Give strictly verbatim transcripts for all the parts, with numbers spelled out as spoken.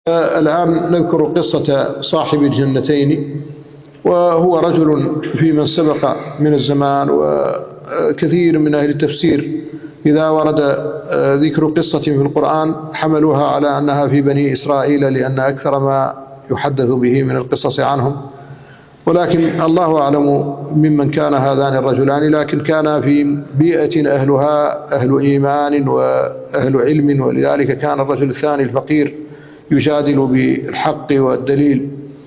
الآن نذكر قصة صاحب الجنتين، وهو رجل في من سبق من الزمان، وكثير من أهل التفسير إذا ورد ذكر قصة في القرآن حملوها على أنها في بني إسرائيل، لأن أكثر ما يحدث به من القصص عنهم، ولكن الله أعلم ممن كان هذان الرجلان، لكن كان في بيئة أهلها أهل إيمان وأهل علم، ولذلك كان الرجل الثاني الفقير يجادل بالحق والدليل.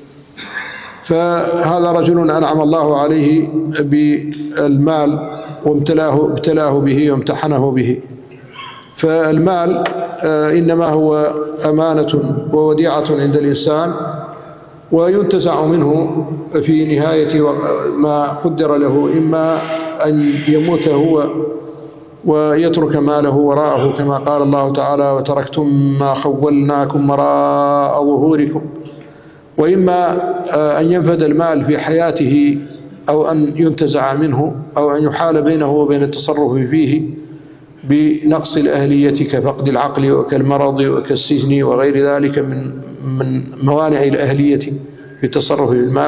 فهذا رجل أنعم الله عليه بالمال وامتلاه ابتلاه به وامتحنه به. فالمال إنما هو أمانة ووديعة عند الإنسان، وينتزع منه في نهاية ما قدر له، إما أن يموت هو ويترك ماله وراءه كما قال الله تعالى: وتركتم ما خولناكم وراء ظهوركم، وإما أن ينفد المال في حياته، أو أن ينتزع منه، أو أن يحال بينه وبين التصرف فيه بنقص الأهلية كفقد العقل وكالمرض وكالسجن وغير ذلك من من موانع الأهلية في التصرف بالمال.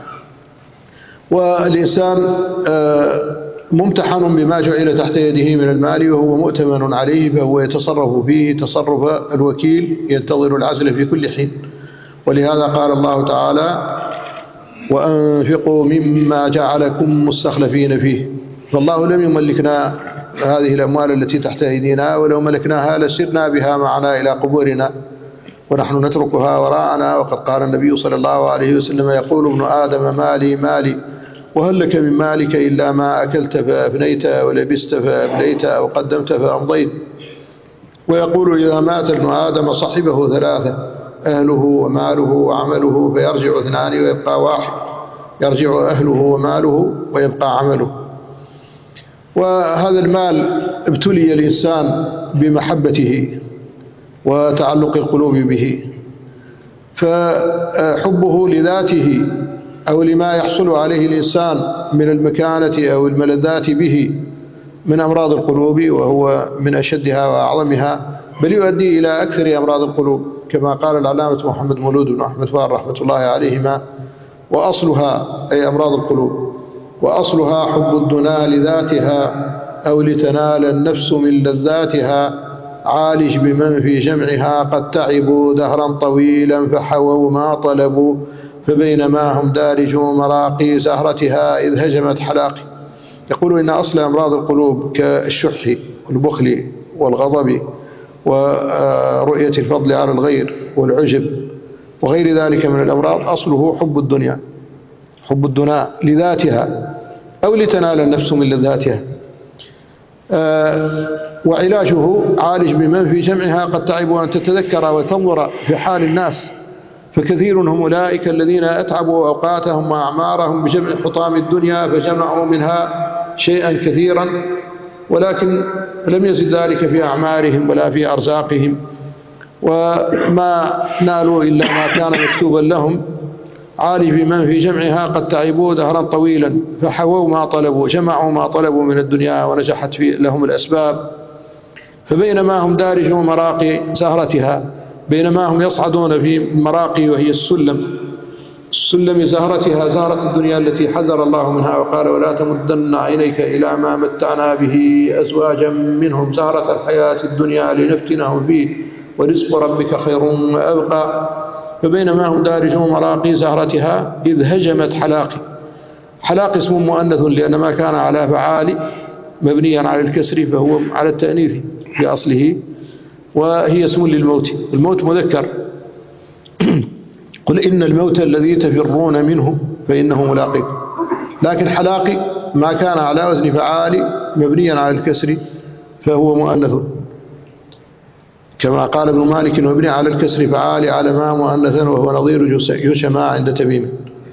والإنسان ممتحن بما جعل تحت يده من المال، وهو مؤتمن عليه، فهو يتصرف فيه تصرف الوكيل ينتظر العزل في كل حين. ولهذا قال الله تعالى: وأنفقوا مما جعلكم مستخلفين فيه. فالله لم يملكنا هذه الأموال التي تحت أيدينا، ولو ملكناها لسرنا بها معنا إلى قبورنا ونحن نتركها وراءنا. وقد قال النبي صلى الله عليه وسلم: يقول ابن آدم مالي مالي، وهل لك من مالك إلا ما أكلت فأفنيت، ولبست فأبليت، أو قدمت فأمضيت. ويقول: إذا مات ابن آدم صحبه ثلاثة: أهله وماله وعمله، فيرجع اثنان ويبقى واحد، يرجع أهله وماله ويبقى عمله. وهذا المال ابتلي الإنسان بمحبته وتعلق القلوب به، فحبه لذاته أو لما يحصل عليه الإنسان من المكانة أو الملذات به من أمراض القلوب، وهو من أشدها وأعظمها، بل يؤدي إلى أكثر أمراض القلوب، كما قال العلامة محمد مولود بن أحمد فار رحمة الله عليهما: وأصلها أي أمراض القلوب، وأصلها حب الدنيا لذاتها أو لتنال النفس من لذاتها، عالج بمن في جمعها قد تعبوا دهرا طويلا فحووا ما طلبوا، فبينما هم دارجوا مراقي زهرتها إذ هجمت حلاقي. يقول إن أصل أمراض القلوب كالشح والبخل والغضب ورؤية الفضل على الغير والعجب وغير ذلك من الأمراض، أصله حب الدنيا، حب الدنيا لذاتها أو لتنال النفس من لذاتها. آه وعلاجه عالج بمن في جمعها قد تعبوا، أن تتذكر وتنظر في حال الناس، فكثير هم أولئك الذين أتعبوا أوقاتهم وأعمارهم بجمع حطام الدنيا، فجمعوا منها شيئا كثيرا، ولكن لم يزد ذلك في أعمارهم ولا في أرزاقهم، وما نالوا إلا ما كان مكتوبا لهم. عالج بمن في جمعها قد تعبوا دهرا طويلا فحووا ما طلبوا، جمعوا ما طلبوا من الدنيا ونجحت في لهم الأسباب، فبينما هم دارجوا مراقي زهرتها، بينما هم يصعدون في مراقي وهي السلم، السلم زهرتها، زهرة الدنيا التي حذر الله منها وقال: ولا تمدن عينيك إلى ما متعنا به أزواجا منهم زهرة الحياة الدنيا لنفتنهم فيه ورزق ربك خير وأبقى. فبينما هم دارجون مراقي زهرتها إذ هجمت حلاقي. حلاقي اسم مؤنث لأن ما كان على فعال مبنيا على الكسر فهو على التأنيث في أصله، وهي اسم للموت، الموت مذكر. قل إن الموت الذي تفرون منه فإنه ملاقيكم. لكن حلاقي ما كان على وزن فعال مبنيا على الكسر فهو مؤنث، كما قال ابن مالك: مبني على الكسر فعال على ما مؤنثا، وهو نظير يشمع عند تميم.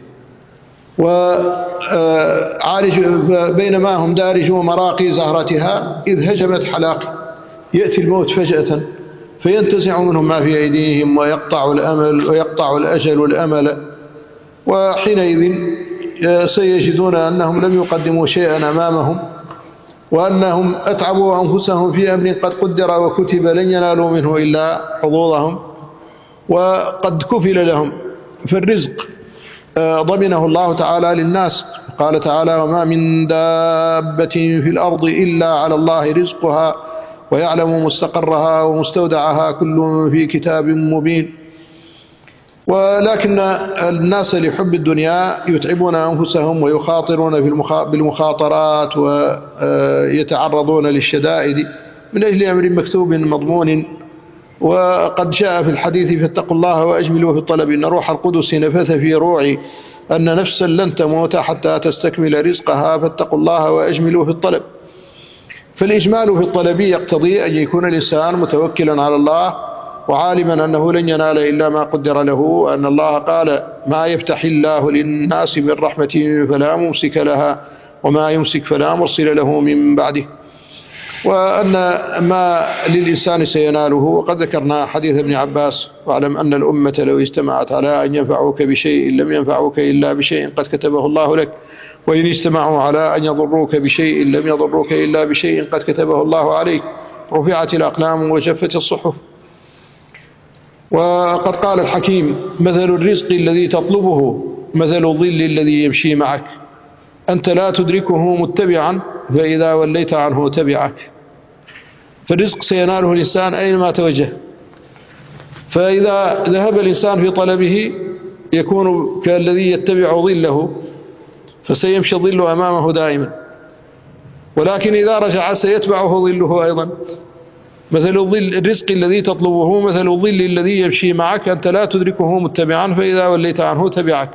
وعالج بينما هم دارجوا مراقي زهرتها إذ هجمت حلاقي، يأتي الموت فجأة فينتزع منهم ما في أيديهم ويقطع الأمل ويقطع الأجل والأمل، وحينئذ سيجدون أنهم لم يقدموا شيئا أمامهم، وأنهم أتعبوا أنفسهم في أمر قد قدر وكتب لن ينالوا منه إلا حظوظهم، وقد كفل لهم. فالرزق ضمنه الله تعالى للناس، قال تعالى: وما من دابة في الأرض إلا على الله رزقها ويعلم مستقرها ومستودعها كل في كتاب مبين. ولكن الناس لحب الدنيا يتعبون أنفسهم ويخاطرون بالمخاطرات ويتعرضون للشدائد من أجل أمر مكتوب مضمون. وقد جاء في الحديث: فاتقوا الله وأجملوا في الطلب، إن روح القدس نفث في روعي أن نفسا لن تموت حتى تستكمل رزقها، فاتقوا الله وأجملوا في الطلب. فالإجمال في الطلب يقتضي أن يكون الإنسان متوكلا على الله وعالما أنه لن ينال إلا ما قدر له، أن الله قال: ما يفتح الله للناس من رحمة فلا ممسك لها وما يمسك فلا مرسل له من بعده، وأن ما للإنسان سيناله. وقد ذكرنا حديث ابن عباس: واعلم أن الأمة لو اجتمعت على أن ينفعوك بشيء لم ينفعوك إلا بشيء قد كتبه الله لك، وإن اجتمعوا على أن يضروك بشيء لم يضروك إلا بشيء قد كتبه الله عليك، رفعت الأقلام وجفت الصحف. وقد قال الحكيم: مثل الرزق الذي تطلبه مثل الظل الذي يمشي معك، أنت لا تدركه متبعا فإذا وليت عنه تبعك. فالرزق سيناله الإنسان أينما توجه، فإذا ذهب الإنسان في طلبه يكون كالذي يتبع ظله، فسيمشي الظل أمامه دائما، ولكن إذا رجع سيتبعه ظله أيضا. مثل الظل الرزق الذي تطلبه مثل الظل الذي يمشي معك، أنت لا تدركه متبعا فإذا وليت عنه تبعك.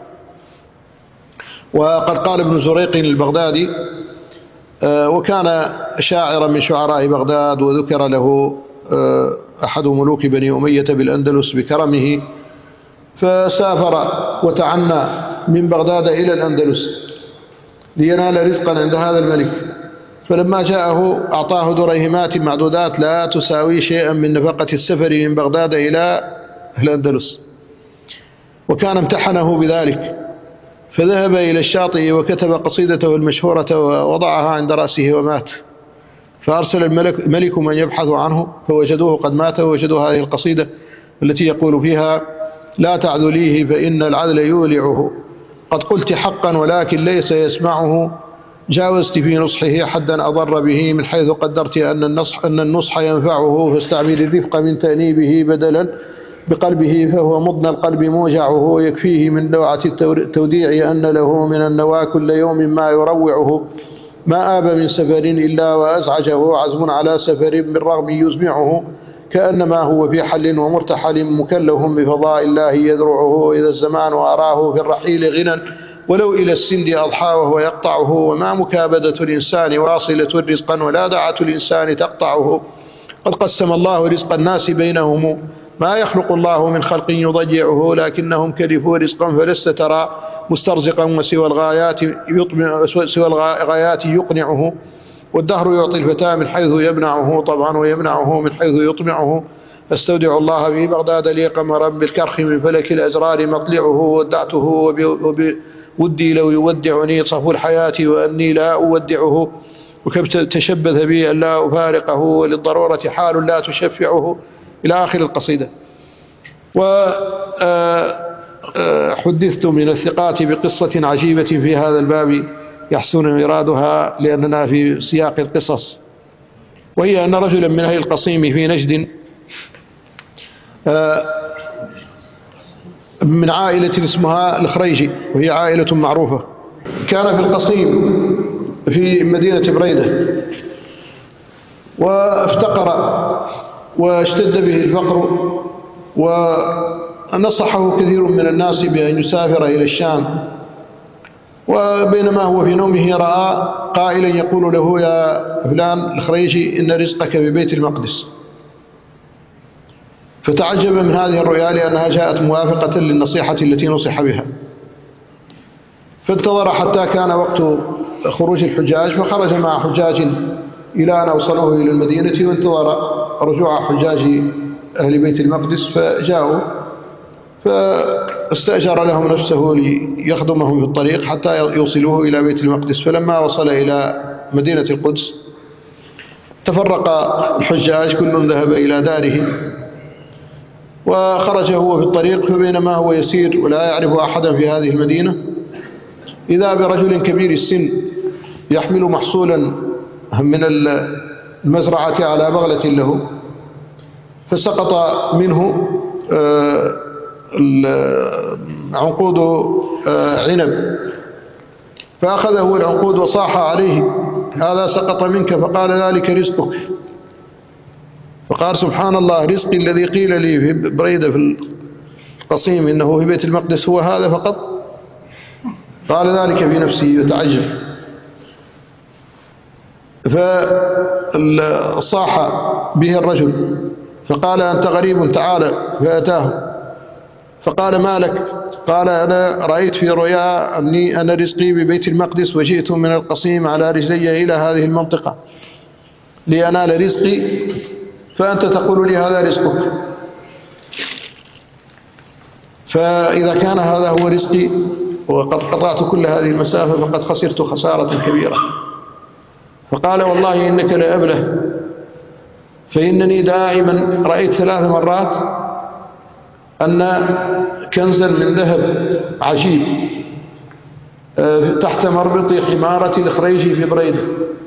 وقد قال ابن زريق البغدادي، وكان شاعرا من شعراء بغداد، وذكر له أحد ملوك بني أمية بالأندلس بكرمه، فسافر وتعنى من بغداد إلى الأندلس لينال رزقا عند هذا الملك، فلما جاءه أعطاه دريهمات معدودات لا تساوي شيئا من نفقة السفر من بغداد إلى الأندلس، وكان امتحنه بذلك، فذهب إلى الشاطئ وكتب قصيدته المشهورة ووضعها عند رأسه ومات. فأرسل الملك ملك من يبحث عنه فوجدوه قد مات، ووجدوا هذه القصيدة التي يقول فيها: لا تعذليه فإن العدل يولعه، قد قلت حقا ولكن ليس يسمعه، جاوزت في نصحه حدا أضر به، من حيث قدرت أن النصح, أن النصح ينفعه، فاستعمل الرفق من تأنيبه بدلا بقلبه، فهو مضن القلب موجعه، يكفيه من لوعة التوديع أن له من النوى كل يوم ما يروعه، ما آب من سفر إلا وأزعجه، عزم على سفر بالرغم يزمعه، كأنما هو في حل ومرتحل مكلف بفضاء الله يذرعه، إذا الزمان أراه في الرحيل غنى ولو إلى السند أضحى وهو يقطعه، وما مكابدة الإنسان واصلة رزقا ولا دعة الإنسان تقطعه، قد قسم الله رزق الناس بينهم، ما يخلق الله من خلق يضيعه، لكنهم كلفوا رزقا فلست ترى مسترزقا وسوى الغايات يطمع سوى الغايات يقنعه، والدهر يعطي الفتى من حيث يمنعه طبعا ويمنعه من حيث يطمعه، فاستودع الله في بغداد لي قمرا بالكرخ من فلك الأزرار مطلعه، ودعته ودي لو يودعني صفو الحياة وأني لا أودعه، وكم تشبث بي أن لا أفارقه، وللضرورة حال لا تشفعه، إلى آخر القصيدة. وحدثت من الثقات بقصة عجيبة في هذا الباب يحسن إرادها لأننا في سياق القصص، وهي أن رجلا من أهل القصيم في نجد من عائلة اسمها الخريجي، وهي عائلة معروفة، كان في القصيم في مدينة بريدة، وافتقر واشتد به الفقر، ونصحه كثير من الناس بأن يسافر إلى الشام، وبينما هو في نومه رأى قائلا يقول له: يا فلان الخريجي إن رزقك ببيت المقدس. فتعجب من هذه الرؤيا لأنها جاءت موافقة للنصيحة التي نصح بها، فانتظر حتى كان وقت خروج الحجاج، فخرج مع حجاج إلى أن أوصلوه إلى المدينة، وانتظر رجوع حجاج أهل بيت المقدس، فجاءوا فاستأجر لهم نفسه ليخدمهم في الطريق حتى يوصلوه إلى بيت المقدس. فلما وصل إلى مدينة القدس تفرق الحجاج، كل ذهب إلى داره، وخرج هو في الطريق، فبينما هو يسير ولا يعرف أحدا في هذه المدينة إذا برجل كبير السن يحمل محصولا من المزرعة على بغلة له، فسقط منه عنقود عنب، فأخذه العنقود وصاح عليه: هذا سقط منك. فقال: ذلك رزقك. فقال: سبحان الله، رزقي الذي قيل لي في بريدة في القصيم إنه في بيت المقدس هو هذا فقط. قال ذلك في نفسه يتعجب، فصاح به الرجل فقال: أنت غريب، تعال. فأتاه فقال: ما لك؟ قال: أنا رأيت في رؤيا أني أنا رزقي ببيت المقدس، وجئت من القصيم على رجلي إلى هذه المنطقة لأنال رزقي، فأنت تقول لي هذا رزقك. فإذا كان هذا هو رزقي وقد قطعت كل هذه المسافة فقد خسرت خسارة كبيرة. فقال: والله إنك لأبله، فإنني دائما رأيت ثلاث مرات أن كنزا من ذهب عجيب تحت مربط حمارة الخريجي في بريدة.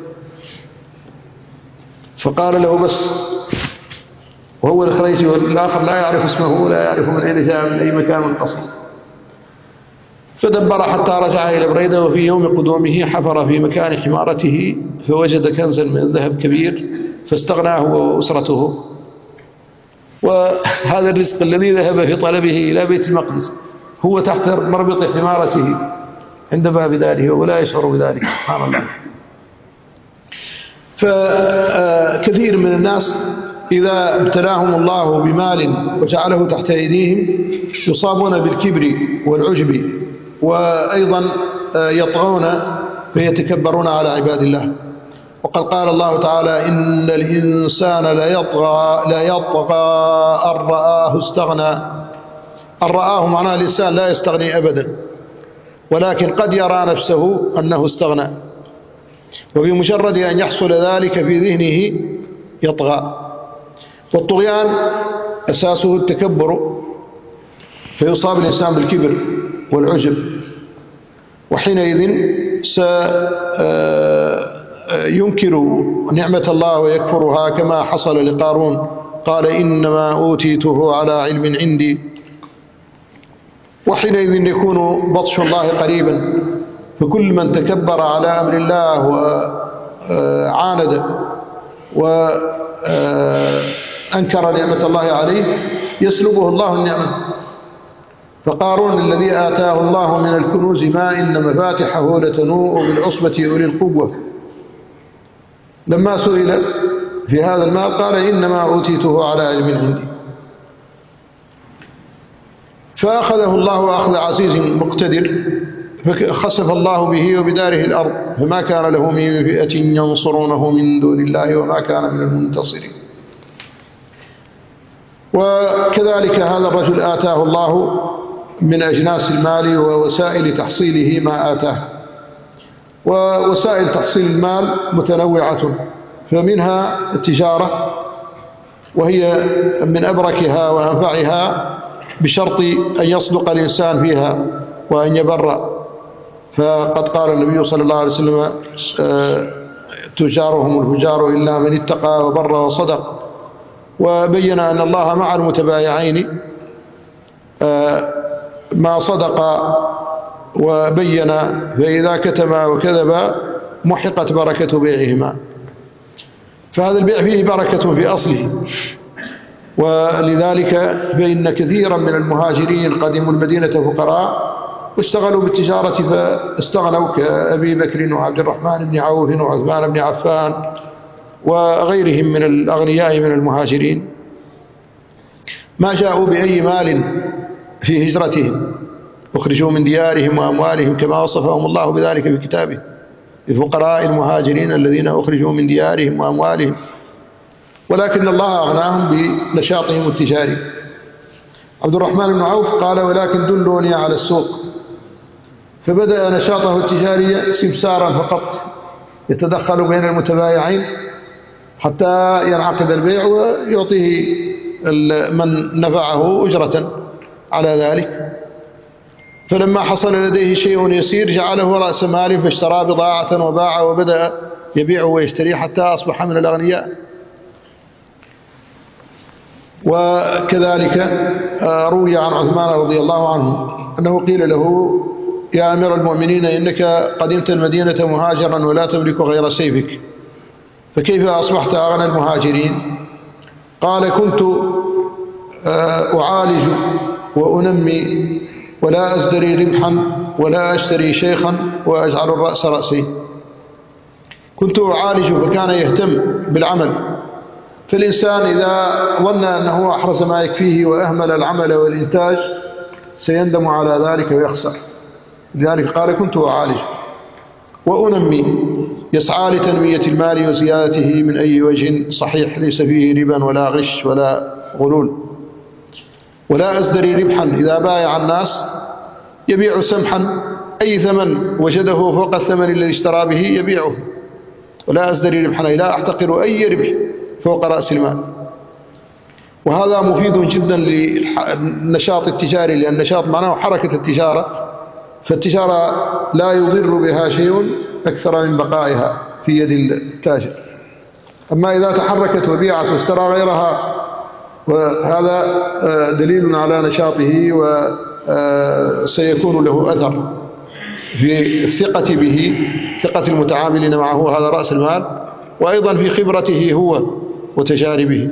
فقال له: بس. وهو الخريجي والآخر لا يعرف اسمه ولا يعرف من أين جاء من أي مكان من القصر. فدبر حتى رجع إلى بريدة، وفي يوم قدومه حفر في مكان حمارته فوجد كنزا من ذهب كبير فاستغنى هو وأسرته. وهذا الرزق الذي ذهب في طلبه إلى بيت المقدس هو تحت مربط حمارته عند باب داره ولا يشعر بذلك. سبحان الله. فكثير من الناس إذا ابتلاهم الله بمال وجعله تحت أيديهم يصابون بالكبر والعجب، وأيضا يطغون فيتكبرون على عباد الله. وقد قال الله تعالى: إن الإنسان ليطغى ليطغى أن رآه استغنى. أن رآه معناه الإنسان لا يستغني أبدا، ولكن قد يرى نفسه أنه استغنى، وبمجرد أن يحصل ذلك في ذهنه يطغى. والطغيان أساسه التكبر، فيصاب الإنسان بالكبر والعجب، وحينئذ سينكر نعمة الله ويكفرها كما حصل لقارون. قال: إنما أوتيته على علم عندي. وحينئذ يكون بطش الله قريبا، فكل من تكبر على أمر الله وعاند وأنكر نعمة الله عليه يسلبه الله النعمة. فقارون الذي آتاه الله من الكنوز ما إن مفاتحه لتنوء بالعصبة أولي القوة، لما سئل في هذا المال قال: إنما أوتيته على علم عندي. فأخذه الله أخذ عزيز مقتدر، فخسف الله به وبداره الأرض، فما كان له من فئة ينصرونه من دون الله وما كان من المنتصرين. وكذلك هذا الرجل آتاه الله من أجناس المال ووسائل تحصيله ما آتاه. ووسائل تحصيل المال متنوعة، فمنها التجارة، وهي من أبركها وأنفعها بشرط أن يصدق الإنسان فيها وأن يبر. فقد قال النبي صلى الله عليه وسلم: تجارهم الفجار إلا من اتقى وبر وصدق. وبين أن الله مع المتبايعين ما صدق وبين، فإذا كتما وكذبا محقت بركة بيعهما. فهذا البيع فيه بركة في أصله. ولذلك فإن كثيرا من المهاجرين قدموا المدينة فقراء واشتغلوا بالتجارة فاستغنوا، كأبي بكر وعبد الرحمن بن عوف وعثمان بن عفان وغيرهم من الأغنياء من المهاجرين. ما جاءوا بأي مال في هجرتهم، أخرجوا من ديارهم وأموالهم كما وصفهم الله بذلك في كتابه: الفقراء المهاجرين الذين أخرجوا من ديارهم وأموالهم. ولكن الله أغناهم بنشاطهم التجاري. عبد الرحمن بن عوف قال: ولكن دلوني على السوق. فبدأ نشاطه التجاري سمسارا فقط، يتدخل بين المتبايعين حتى ينعقد البيع ويعطيه من نفعه أجرة على ذلك. فلما حصل لديه شيء يسير جعله رأس مال فاشترى بضاعة وباع وبدأ يبيع ويشتري حتى أصبح من الأغنياء. وكذلك روي عن عثمان رضي الله عنه أنه قيل له: يا أمير المؤمنين، إنك قدمت المدينة مهاجرا ولا تملك غير سيفك، فكيف أصبحت أغنى المهاجرين؟ قال: كنت أعالج وأنمي ولا أزدري ربحا ولا أشتري شيخا وأجعل الرأس رأسي. كنت أعالج فكان يهتم بالعمل، فالإنسان إذا ظن أنه أحرز ما يكفيه وأهمل العمل والإنتاج سيندم على ذلك ويخسر. لذلك قال: كنت أعالج وأنمي، يسعى لتنمية المال وزيادته من أي وجه صحيح ليس فيه ربا ولا غش ولا غلول. ولا أزدري ربحا، إذا بايع الناس يبيع سمحا، أي ثمن وجده فوق الثمن الذي اشترى به يبيعه. ولا أزدري ربحا، لا أحتقر أي ربح فوق رأس المال. وهذا مفيد جدا للنشاط التجاري، لأن النشاط معناه حركة التجارة، فالتجارة لا يضر بها شيء أكثر من بقائها في يد التاجر. أما إذا تحركت وبيعت واشترى غيرها، وهذا دليل على نشاطه وسيكون له أثر في الثقة به، ثقة المتعاملين معه، هذا رأس المال، وأيضا في خبرته هو وتجاربه.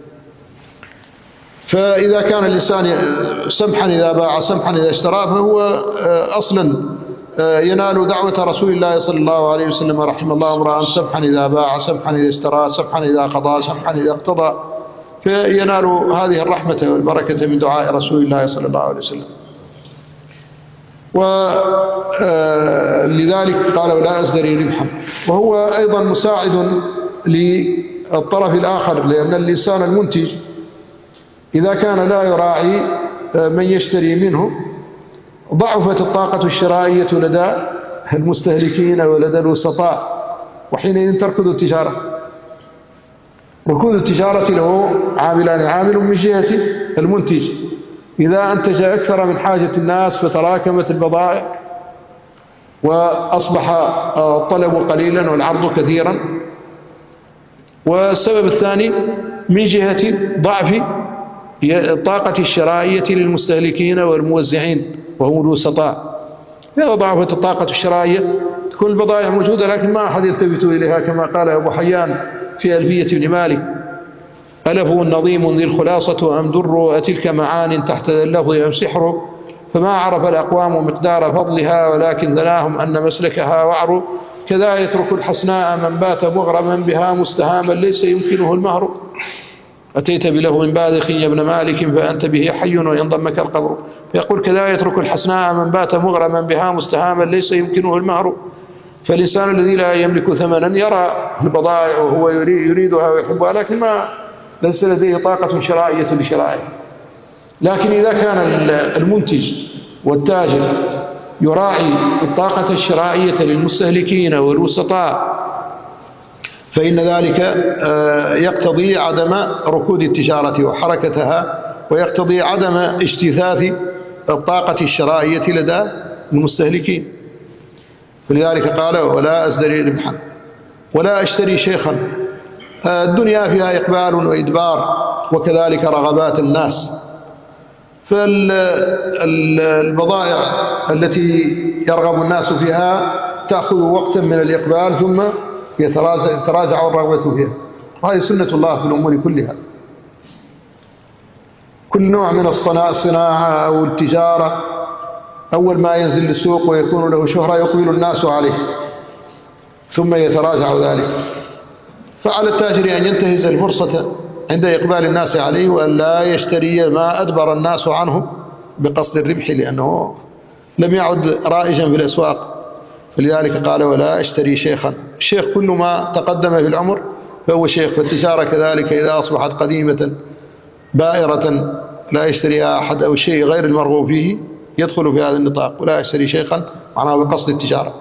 فإذا كان الإنسان سمحا إذا باع سمحا إذا اشترى، فهو أصلا ينال دعوة رسول الله صلى الله عليه وسلم: رحم الله امرأ سمحا إذا باع سمحا إذا اشترى سمحا إذا قضى سمحا إذا اقتضى. فينال هذه الرحمة والبركة من دعاء رسول الله صلى الله عليه وسلم. ولذلك قال: ولا أزدري ربحا. وهو أيضا مساعد للطرف الآخر، لأن الإنسان المنتج إذا كان لا يراعي من يشتري منه ضعفت الطاقة الشرائية لدى المستهلكين ولدى الوسطاء، وحينئذ تركض التجارة. ركود التجارة له عاملان: عامل من جهة المنتج، إذا أنتج أكثر من حاجة الناس فتراكمت البضائع وأصبح الطلب قليلا والعرض كثيرا. والسبب الثاني من جهة ضعف الطاقة الشرائية للمستهلكين والموزعين وهم الوسطاء. إذا ضعفت الطاقة الشرائية تكون البضائع موجودة لكن ما أحد يلتفت إليها، كما قال أبو حيان في ألفية ابن مالك: ألف نظيم ذي الخلاصة أم در أتلك معان تحت اللفظ أم سحر، فما عرف الأقوام مقدار فضلها ولكن ذناهم أن مسلكها وعر. كذا يترك الحسناء من بات مغرما بها مستهاما ليس يمكنه المهر. أتيت بله من باذخ يا ابن مالك فأنت به حي وإن ضمك القبر. فيقول: كذا يترك الحسناء من بات مغرما بها مستهاما ليس يمكنه المهر. فالإنسان الذي لا يملك ثمنا يرى البضائع وهو يريدها ويحبها، لكن ما ليس لديه طاقة شرائية لشرائها. لكن إذا كان المنتج والتاجر يراعي الطاقة الشرائية للمستهلكين والوسطاء فإن ذلك يقتضي عدم ركود التجارة وحركتها، ويقتضي عدم اجتثاث الطاقة الشرائية لدى المستهلكين. فلذلك قال: ولا أزدري ربحا ولا أشتري شيخا. الدنيا فيها إقبال وإدبار، وكذلك رغبات الناس. فالبضائع التي يرغب الناس فيها تأخذ وقتا من الإقبال ثم يتراجع الرغبة فيها، وهذه سنة الله في الأمور كلها. كل نوع من الصناعة أو التجارة أول ما ينزل للسوق ويكون له شهرة يقبل الناس عليه ثم يتراجع ذلك. فعلى التاجر أن ينتهز الفرصة عند إقبال الناس عليه وأن لا يشتري ما أدبر الناس عنه بقصد الربح، لأنه لم يعد رائجا في الأسواق. فلذلك قال: ولا أشتري شيخا. الشيخ كل ما تقدم في العمر فهو شيخ. فالتجارة كذلك إذا أصبحت قديمة بائرة لا يشتريها أحد أو شيء غير المرغوب فيه يدخل في هذا النطاق. ولا أشتري شيخا معناه بقصد التجارة.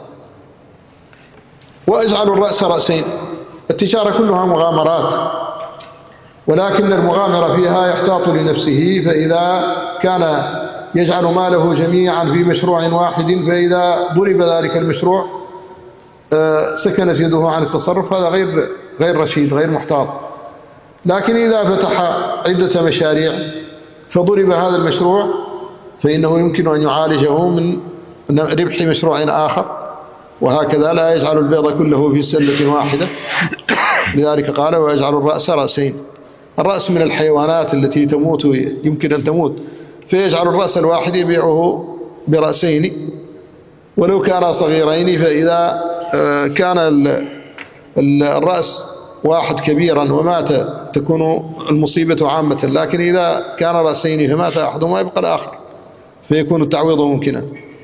وأجعل الرأس رأسين. التجارة كلها مغامرات، ولكن المغامر فيها يحتاط لنفسه، فإذا كان يجعل ماله جميعا في مشروع واحد فإذا ضرب ذلك المشروع سكنت يده عن التصرف، هذا غير غير رشيد، غير محتاط. لكن إذا فتح عدة مشاريع فضرب هذا المشروع فإنه يمكن أن يعالجه من ربح مشروع آخر، وهكذا لا يجعل البيض كله في سلة واحدة. لذلك قال ويجعل الرأس رأسين. الرأس من الحيوانات التي تموت، يمكن أن تموت، فيجعل الرأس الواحد يبيعه برأسين ولو كان صغيرين. فإذا كان الرأس واحد كبيرا ومات تكون المصيبة عامة، لكن إذا كان رأسين فمات أحدهما يبقى الآخر، فيكون التعويض ممكنا.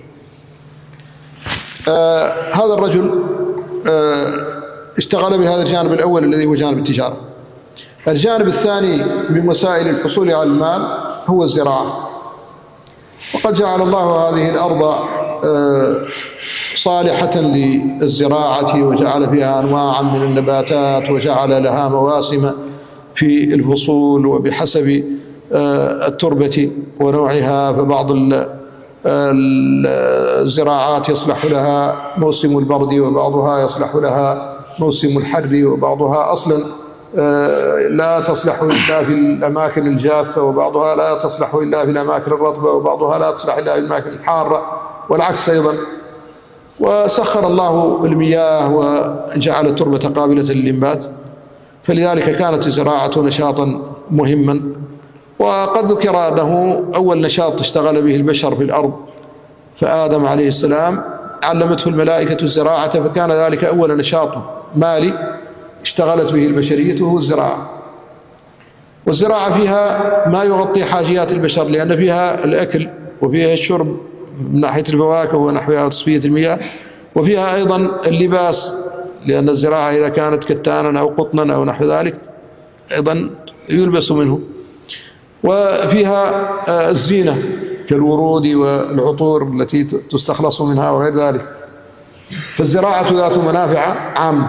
آه هذا الرجل آه اشتغل بهذا الجانب الأول الذي هو جانب التجارة. الجانب الثاني من وسائل الحصول على المال هو الزراعة. وقد جعل الله هذه الأرض آه صالحة للزراعة، وجعل فيها أنواعا من النباتات، وجعل لها مواسم في الفصول وبحسب آه التربة ونوعها. فبعض الزراعات يصلح لها موسم البرد، وبعضها يصلح لها موسم الحر، وبعضها أصلا لا تصلح إلا في الأماكن الجافة، وبعضها لا تصلح إلا في الأماكن الرطبة، وبعضها لا تصلح إلا في الأماكن الحارة، والعكس أيضا. وسخر الله المياه وجعل التربة قابلة للإنبات، فلذلك كانت الزراعة نشاطا مهما. وقد ذكر أنه أول نشاط اشتغل به البشر في الأرض، فآدم عليه السلام علمته الملائكة الزراعة، فكان ذلك أول نشاط مالي اشتغلت به البشرية وهو الزراعة. والزراعة فيها ما يغطي حاجيات البشر، لأن فيها الأكل وفيها الشرب من ناحية الفواكه ونحوها وتصفية المياه، وفيها أيضا اللباس، لأن الزراعة إذا كانت كتانا أو قطنا أو نحو ذلك أيضا يلبس منه. وفيها الزينة كالورود والعطور التي تستخلص منها وغير ذلك. فالزراعة ذات منافع عامة.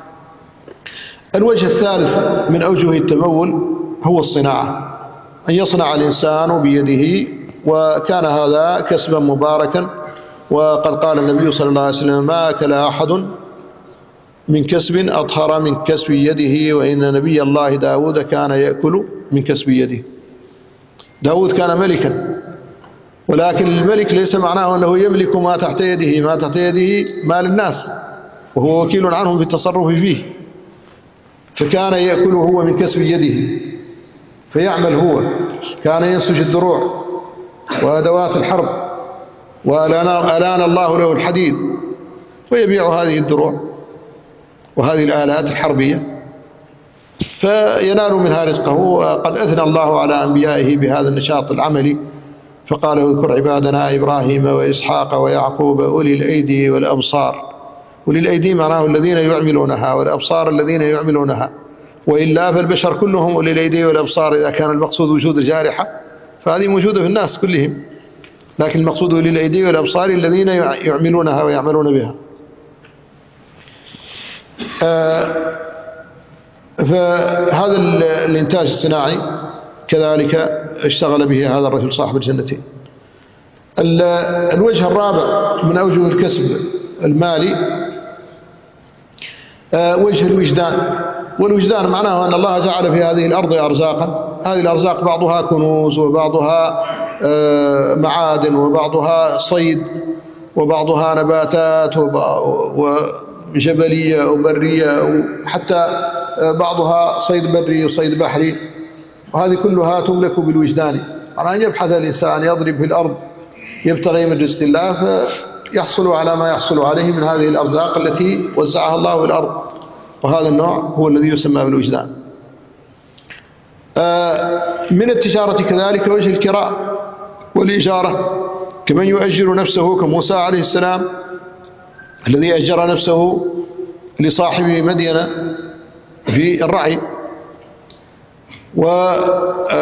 الوجه الثالث من أوجه التمول هو الصناعة، أن يصنع الإنسان بيده، وكان هذا كسبا مباركا. وقد قال النبي صلى الله عليه وسلم ما أكل أحد من كسب أطهر من كسب يده، وإن نبي الله داود كان يأكل من كسب يده. داود كان ملكا، ولكن الملك ليس معناه أنه يملك ما تحت يده، ما تحت يده مال الناس وهو وكيل عنهم في التصرف فيه، فكان يأكل هو من كسب يده، فيعمل هو. كان ينسج الدروع وأدوات الحرب، وألان الله له الحديد، ويبيع هذه الدروع وهذه الآلات الحربية فينال منها رزقه. وقد أثنى الله على أنبيائه بهذا النشاط العملي، فقال اذكر عبادنا إبراهيم وإسحاق ويعقوب أولي الأيدي والأبصار. أولي الأيدي معناه الذين يعملونها، والأبصار الذين يعملونها، وإلا فالبشر كلهم أولي الأيدي والأبصار إذا كان المقصود وجود الجارحة، فهذه موجودة في الناس كلهم، لكن المقصود أولي الأيدي والأبصار الذين يعملونها ويعملون بها. آه فهذا الإنتاج الصناعي كذلك اشتغل به هذا الرجل صاحب الجنتين. الوجه الرابع من أوجه الكسب المالي وجه الوجدان. والوجدان معناه أن الله جعل في هذه الأرض أرزاقا، هذه الأرزاق بعضها كنوز وبعضها معادن وبعضها صيد وبعضها نباتات وجبلية وبرية، وحتى بعضها صيد بري وصيد بحري، وهذه كلها تملك بالوجدان. على أن يبحث الإنسان يضرب في الأرض يبتغي من رزق الله فيحصل على ما يحصل عليه من هذه الأرزاق التي وزعها الله في الأرض، وهذا النوع هو الذي يسمى بالوجدان. من التجارة كذلك وجه الكراء والإجارة، كمن يؤجر نفسه كموسى عليه السلام الذي أجر نفسه لصاحب مدينة في الرعي. وكذلك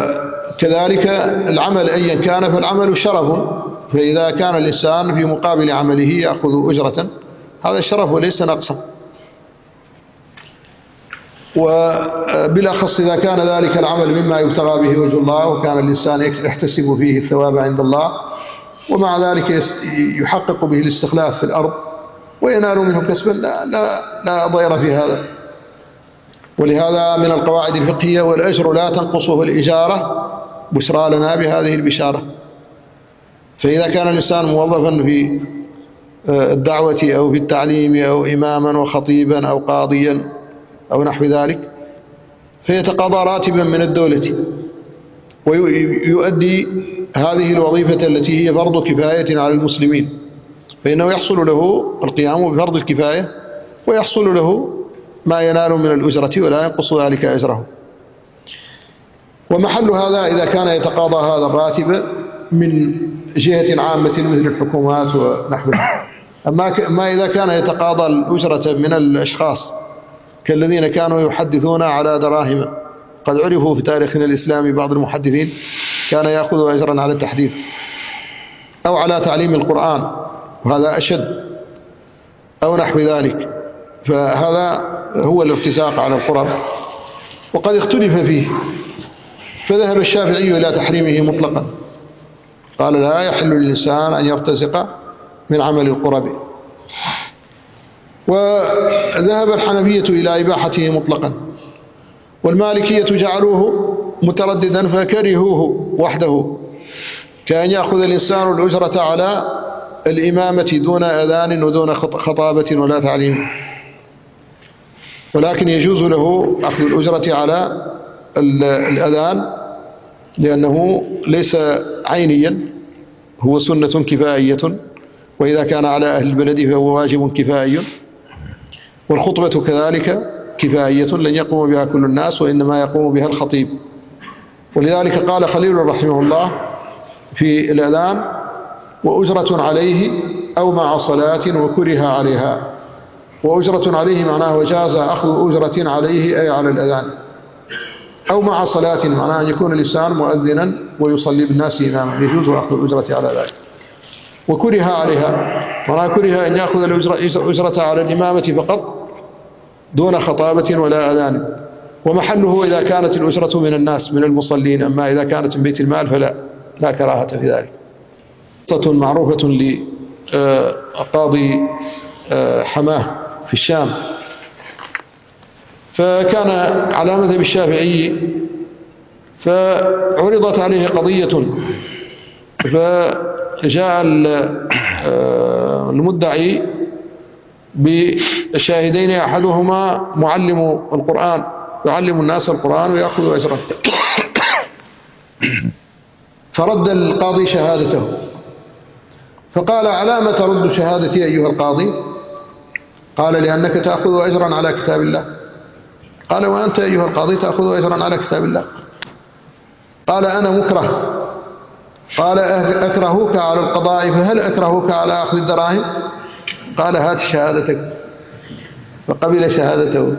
العمل أيا كان فالعمل شرف، فإذا كان الإنسان في مقابل عمله يأخذ أجرة هذا الشرف وليس نقصا. وبالأخص إذا كان ذلك العمل مما يبتغى به وجه الله وكان الإنسان يحتسب فيه الثواب عند الله، ومع ذلك يحقق به الاستخلاف في الأرض وينال منه كسبا، لا, لا, لا ضير في هذا. ولهذا من القواعد الفقهية: والأجر لا تنقصه الإجارة، بشرى لنا بهذه البشارة. فإذا كان الإنسان موظفا في الدعوة أو في التعليم أو إماما وخطيبا أو قاضيا أو نحو ذلك، فيتقاضى راتبا من الدولة ويؤدي هذه الوظيفة التي هي فرض كفاية على المسلمين، فإنه يحصل له القيام بفرض الكفاية ويحصل له ما ينال من الأجرة ولا ينقص ذلك أجره. ومحل هذا إذا كان يتقاضى هذا الراتب من جهة عامة مثل الحكومات ونحوها. أما إذا كان يتقاضى الأجرة من الأشخاص كالذين كانوا يحدثون على دراهم، قد عرفوا في تاريخنا الإسلامي بعض المحدثين كان يأخذ أجرا على التحديث أو على تعليم القرآن، وهذا أشد، أو نحو ذلك، فهذا هو الارتزاق على القرب، وقد اختلف فيه. فذهب الشافعي إلى تحريمه مطلقا، قال لا يحل للإنسان أن يرتزق من عمل القرب. وذهب الحنفية إلى إباحته مطلقا، والمالكية جعلوه مترددا فكرهوه وحده، كأن يأخذ الإنسان الأجرة على الإمامة دون أذان ودون خطابة ولا تعليم، ولكن يجوز له أخذ الأجرة على الأذان لأنه ليس عينيا، هو سنة كفائية، وإذا كان على أهل البلد فهو واجب كفائي، والخطبة كذلك كفائية لن يقوم بها كل الناس، وإنما يقوم بها الخطيب. ولذلك قال خليل رحمه الله في الأذان: وأجرة عليه أو مع صلاة وكره عليها. وأجرة عليه معناه وجاز أخذ أجرة عليه أي على الأذان، أو مع صلاة معناه أن يكون الإنسان مؤذنا ويصلي بالناس إماما، يجوز أخذ الأجرة على ذلك. وكره عليها معناه كره أن يأخذ الأجرة على الإمامة فقط دون خطابة ولا أذان، ومحله إذا كانت الأجرة من الناس من المصلين، أما إذا كانت من بيت المال فلا لا كراهة في ذلك. قصة معروفة لقاضي حماه في الشام، فكان على مذهب الشافعي، فعرضت عليه قضية، فجاء المدعي بشاهدين، أحدهما معلم القرآن يعلم الناس القرآن ويأخذ أجرا، فرد القاضي شهادته، فقال: على ما ترد شهادتي أيها القاضي؟ قال: لأنك تأخذ أجرا على كتاب الله. قال: وأنت أيها القاضي تأخذ أجرا على كتاب الله؟ قال: أنا مكره. قال: أكرهوك على القضاء، فهل أكرهوك على أخذ الدراهم؟ قال: هات شهادتك. فقبل شهادته.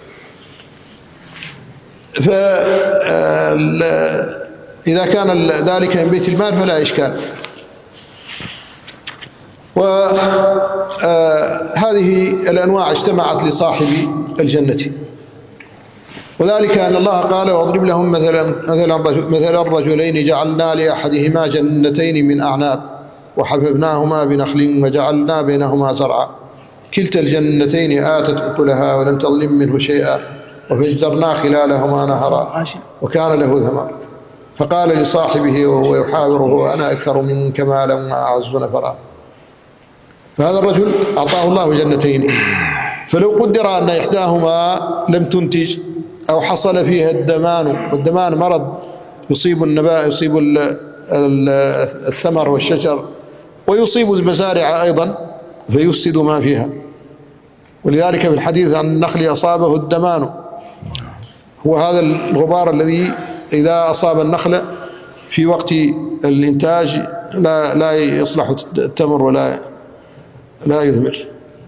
فإذا كان ذلك من بيت المال فلا إشكال. وهذه الأنواع اجتمعت لصاحب الجنة، وذلك أن الله قال: واضرب لهم مثلا مثلا الرجلين جعلنا لأحدهما جنتين من أعناب وحففناهما بنخل وجعلنا بينهما زرعا كلتا الجنتين آتت أكلها ولم تظلم منه شيئا وفجرنا خلالهما نهرا وكان له ثمر. فقال لصاحبه وهو يحاوره: أنا أكثر منك مالا وأعز نفرا. فهذا الرجل أعطاه الله جنتين، فلو قدر أن إحداهما لم تنتج أو حصل فيها الدمان، والدمان مرض يصيب النبات، يصيب الثمر والشجر، ويصيب المزارع أيضا فيفسد ما فيها. ولذلك في الحديث عن النخل أصابه الدمان، هو هذا الغبار الذي إذا أصاب النخل في وقت الإنتاج لا لا يصلح التمر ولا لا يثمر.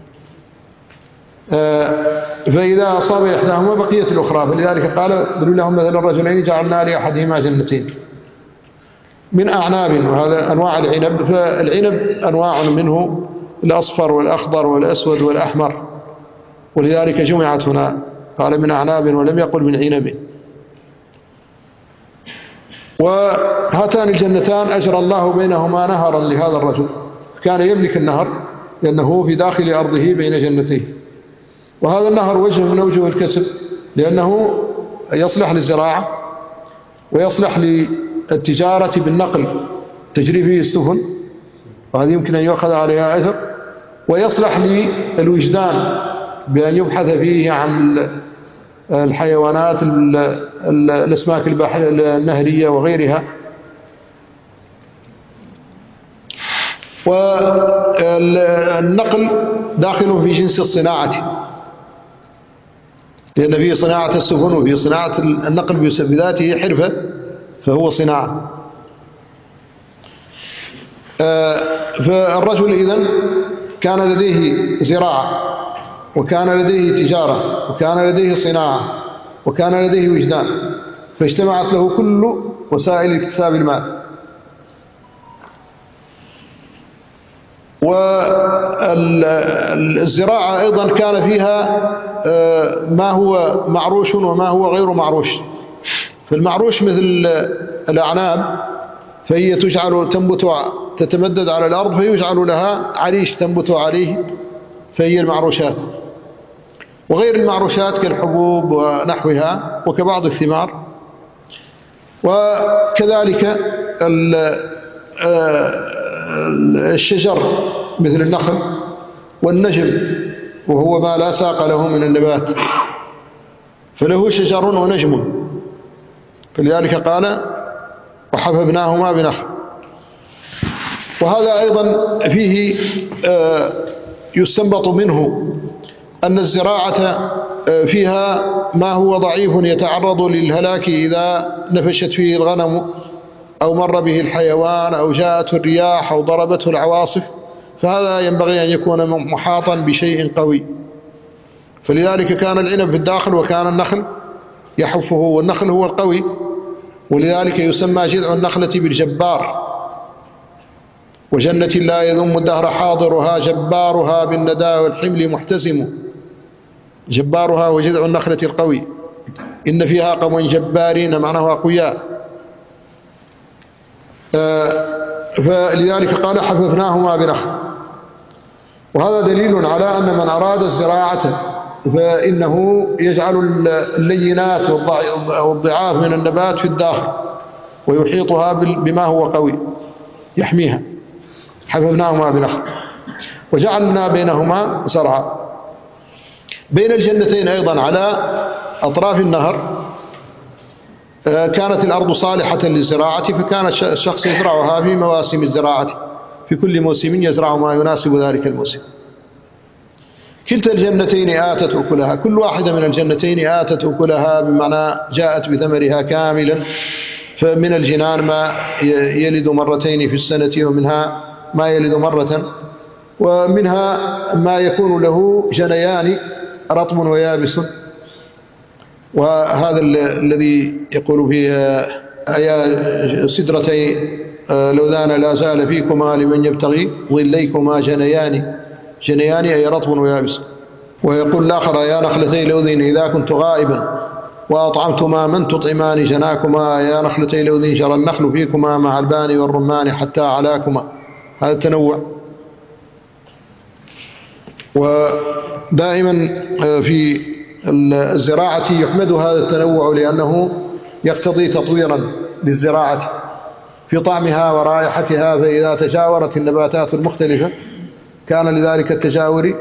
فإذا أصاب إحداهما بقيت الأخرى. فلذلك قال: اضرب لهم مثلا الرجلين جعلنا لأحدهما جنتين من أعناب، وهذا أنواع العنب. فالعنب أنواع منه الأصفر والأخضر والأسود والأحمر، ولذلك جمعت هنا قال من أعناب ولم يقل من عنب. وهاتان الجنتان أجرى الله بينهما نهرا لهذا الرجل، كان يملك النهر لأنه في داخل أرضه بين جنتيه. وهذا النهر وجه من أوجه الكسب، لأنه يصلح للزراعة ويصلح للتجارة بالنقل تجري فيه السفن، وهذه يمكن أن يؤخذ عليها أجر، ويصلح للوجدان بأن يبحث فيه عن الحيوانات الأسماك النهرية وغيرها. والنقل داخل في جنس الصناعة، لأن في صناعة السفن وفي صناعة النقل بذاته حرفة، فهو صناعة. فالرجل إذن كان لديه زراعة، وكان لديه تجارة، وكان لديه صناعة، وكان لديه وجدان، فاجتمعت له كل وسائل اكتساب المال. والزراعة أيضا كان فيها ما هو معروش وما هو غير معروش. فالمعروش مثل الأعناب، فهي تجعل تنبت تتمدد على الأرض فيجعل لها عريش تنبت عليه، فهي المعروشات. وغير المعروشات كالحبوب ونحوها وكبعض الثمار. وكذلك الشجر مثل النخل، والنجم وهو ما لا ساق له من النبات، فله شجر ونجم، فلذلك قال وحففناهما بنخل. وهذا أيضا فيه يستنبط منه أن الزراعة فيها ما هو ضعيف يتعرض للهلاك إذا نفشت فيه الغنم أو مر به الحيوان أو جاءته الرياح أو ضربته العواصف، فهذا ينبغي أن يكون محاطا بشيء قوي. فلذلك كان العنب في الداخل وكان النخل يحفه، والنخل هو القوي، ولذلك يسمى جذع النخلة بالجبار. وجنة لا يذم الدهر حاضرها جبارها بالندى والحمل محتسم. جبارها وجذع النخلة القوي، إن فيها قوم جبارين معناه أقوياء. فلذلك قال حففناهما بنخل. وهذا دليل على أن من أراد الزراعة فإنه يجعل اللينات والضعاف من النبات في الداخل ويحيطها بما هو قوي يحميها. حففناهما بنخل وجعلنا بينهما زرعا. بين الجنتين أيضا على أطراف النهر كانت الأرض صالحة للزراعة، فكان الشخص يزرعها في مواسم الزراعة، في كل موسم يزرع ما يناسب ذلك الموسم. كلتا الجنتين آتت أكلها، كل واحدة من الجنتين آتت أكلها بمعنى جاءت بثمرها كاملا. فمن الجنان ما يلد مرتين في السنة، ومنها ما يلد مرة، ومنها ما يكون له جنيان رطب ويابس. وهذا الذي يقول في أيا سدرتي لوذان لا زال فيكما لمن يبتغي ظليكما جنيان، جنيان أي رطب ويابس. ويقول الآخر يا نخلتي لوذين إذا كنت غائبا وأطعمتما من تطعمان جناكما، يا نخلتي لوذين جرى النخل فيكما مع البان والرمان حتى علاكما. هذا التنوع. ودائما في الزراعة يحمد هذا التنوع، لأنه يقتضي تطويرا للزراعة في طعمها ورائحتها. فإذا تجاورت النباتات المختلفة كان لذلك التجاور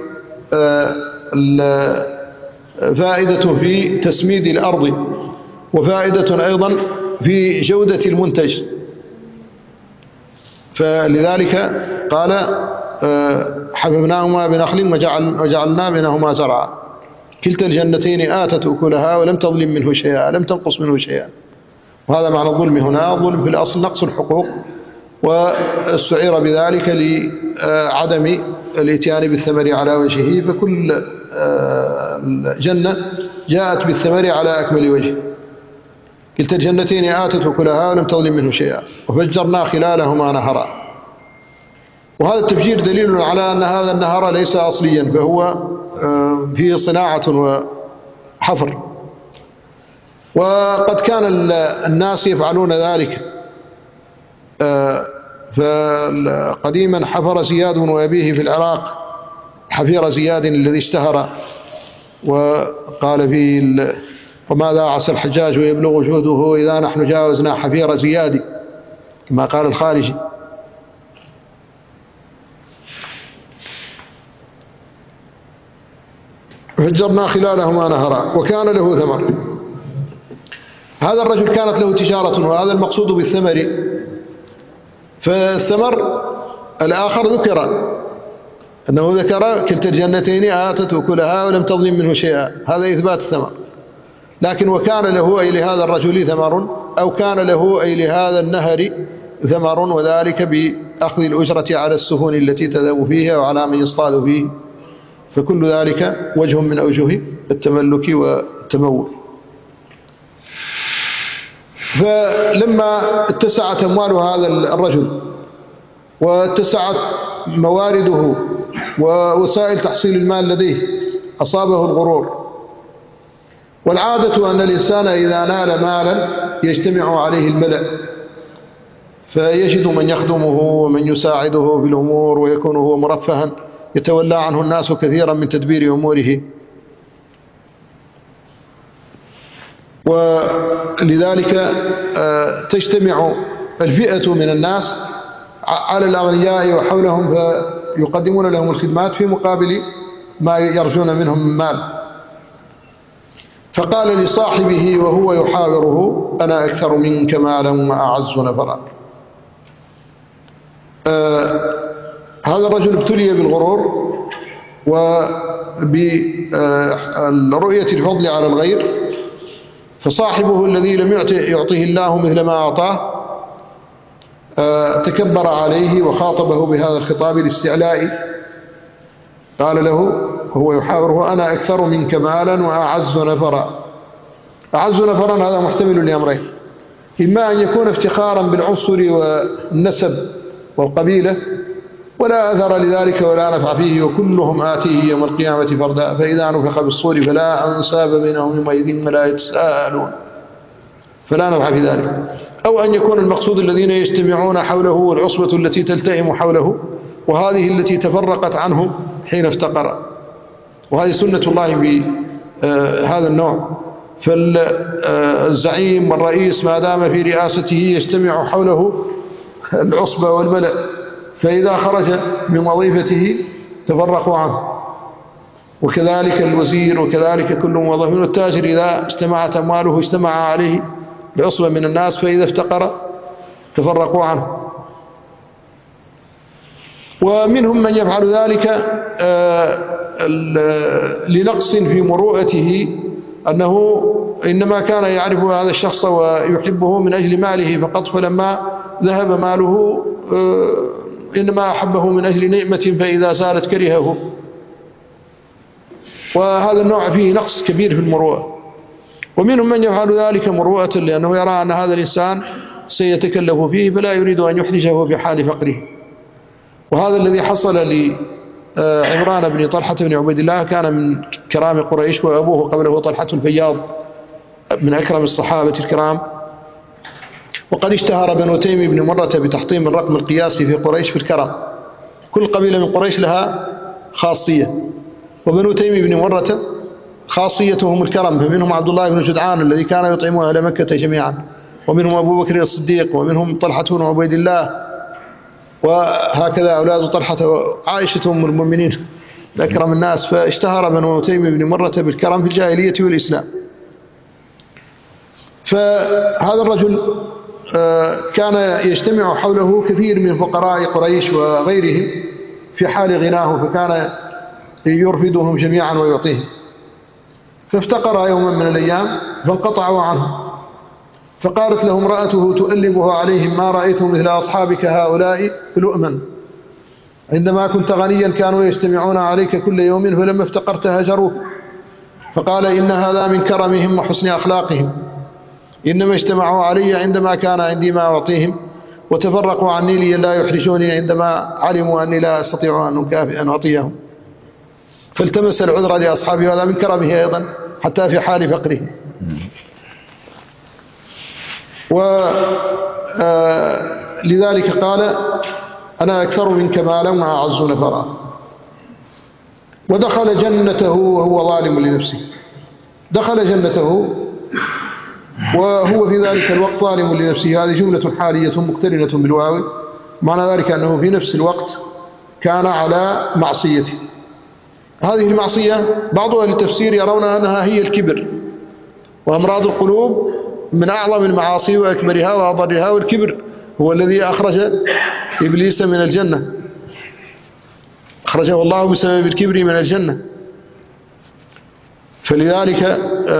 فائدة في تسميد الأرض، وفائدة أيضا في جودة المنتج. فلذلك قال حففناهما بنخل وجعلنا بينهما زرعا. كلتا الجنتين آتت أكلها ولم تظلم منه شيئا، لم تنقص منه شيئا. وهذا معنى الظلم هنا. الظلم في الأصل نقص الحقوق، واستعير بذلك لعدم الاتيان بالثمر على وجهه. فكل جنة جاءت بالثمر على أكمل وجه. كلتا الجنتين آتت أكلها ولم تظلم منه شيئا وفجرنا خلالهما نهرا. وهذا التفجير دليل على أن هذا النهر ليس أصليا، فهو فيه صناعة حفر. وقد كان الناس يفعلون ذلك، فقديما حفر زياد بن أبيه في العراق حفير زياد الذي اشتهر وقال فيه وماذا عسى الحجاج ويبلغ جهده إذا نحن جاوزنا حفير زياد، كما قال الخارجي. فجرنا خلالهما نهرا وكان له ثمر. هذا الرجل كانت له تجارة، وهذا المقصود بالثمر. فالثمر الآخر ذكر أنه ذكر كلتا الجنتين آتت أكلها ولم تظلم منه شيئا، هذا إثبات الثمر. لكن وكان له أي لهذا الرجل ثمر، أو كان له أي لهذا النهر ثمر، وذلك بأخذ الأجرة على السفن التي تذوب فيها وعلى من يصطاد فيه. فكل ذلك وجه من أوجه التملك والتمول. فلما اتسعت أموال هذا الرجل واتسعت موارده ووسائل تحصيل المال لديه أصابه الغرور. والعادة أن الإنسان إذا نال مالا يجتمع عليه الملأ، فيجد من يخدمه ومن يساعده في الأمور، ويكون هو مرفها يتولى عنه الناس كثيرا من تدبير أموره. ولذلك تجتمع الفئة من الناس على الأغنياء وحولهم، فيقدمون لهم الخدمات في مقابل ما يرجون منهم من مال. فقال لصاحبه وهو يحاوره: أنا أكثر منك مالا وأعز نفرا. آه هذا الرجل ابتلي بالغرور وبرؤية الفضل على الغير، فصاحبه الذي لم يعطيه الله مثل ما أعطاه آه تكبر عليه وخاطبه بهذا الخطاب الاستعلائي. قال له هو يحاوره: أنا أكثر منك مالا وأعز نفرا. أعز نفرا هذا محتمل لأمرين: إما أن يكون افتخارا بالعنصر والنسب والقبيلة ولا أثر لذلك ولا نفع فيه، وكلهم آتيه يوم القيامة فردا، فإذا نفخ بالصور فلا أنساب بينهم يومئذ ولا يتساءلون، فلا نفع في ذلك. أو أن يكون المقصود الذين يجتمعون حوله والعصبة التي تلتئم حوله، وهذه التي تفرقت عنه حين افتقر. وهذه سنة الله بهذا النوع. فالزعيم والرئيس ما دام في رئاسته يجتمع حوله العصبة والملأ، فإذا خرج من وظيفته تفرقوا عنه. وكذلك الوزير، وكذلك كل موظف. والتاجر إذا اجتمعت أمواله اجتمع عليه العصبة من الناس، فإذا افتقر تفرقوا عنه. ومنهم من يفعل ذلك لنقص في مروءته، أنه إنما كان يعرف هذا الشخص ويحبه من أجل ماله فقط، فلما ذهب ماله إنما أحبه من أجل نعمة، فإذا سارت كرهه. وهذا النوع فيه نقص كبير في المروءة. ومنهم من يفعل ذلك مروءة لأنه يرى أن هذا الإنسان سيتكلف فيه، فلا يريد أن يحرجه في حال فقره. وهذا الذي حصل لعمران بن طلحة بن عبيد الله، كان من كرام قريش، وأبوه قبله طلحة الفياض من أكرم الصحابة الكرام. وقد اشتهر بنو تيم بن مرة بتحطيم الرقم القياسي في قريش في الكرم. كل قبيلة من قريش لها خاصية، وبنو تيم بن مرة خاصيتهم الكرم. فمنهم عبد الله بن جدعان الذي كان يطعم أهل مكة جميعا، ومنهم أبو بكر الصديق، ومنهم طلحة بن عبيد الله، وهكذا أولاد طلحة وعائشة أم المؤمنين أكرم الناس. فاشتهر بنو تيم بن مرة بالكرم في الجاهلية والإسلام. فهذا الرجل كان يجتمع حوله كثير من فقراء قريش وغيرهم في حال غناه، فكان يرفدهم جميعا ويعطيهم. فافتقر يوما من الأيام فانقطعوا عنه، فقالت له امرأته تؤلبه عليهم: ما رأيت مثل أصحابك هؤلاء لؤما، عندما كنت غنيا كانوا يجتمعون عليك كل يوم، فلما افتقرت هجروك. فقال: إن هذا من كرمهم وحسن أخلاقهم، إنما اجتمعوا علي عندما كان عندي ما أعطيهم، وتفرقوا عني لي لا يحرجوني عندما علموا أني لا أستطيع أن أكافئ أن أعطيهم. فالتمس العذر لأصحابه، هذا من كرمه أيضا حتى في حال فقره. ولذلك قال أنا أكثر منك مالا وأعز نفرا. ودخل جنته وهو ظالم لنفسه. دخل جنته وهو في ذلك الوقت ظالم لنفسه. هذه جملة حالية مقترنة بالواو، معنى ذلك أنه في نفس الوقت كان على معصيته. هذه المعصية بعض أهل التفسير يرون أنها هي الكبر، وأمراض القلوب من أعظم المعاصي وأكبرها وأضرها، والكبر هو الذي أخرج إبليس من الجنة، أخرجه الله بسبب الكبر من الجنة. فلذلك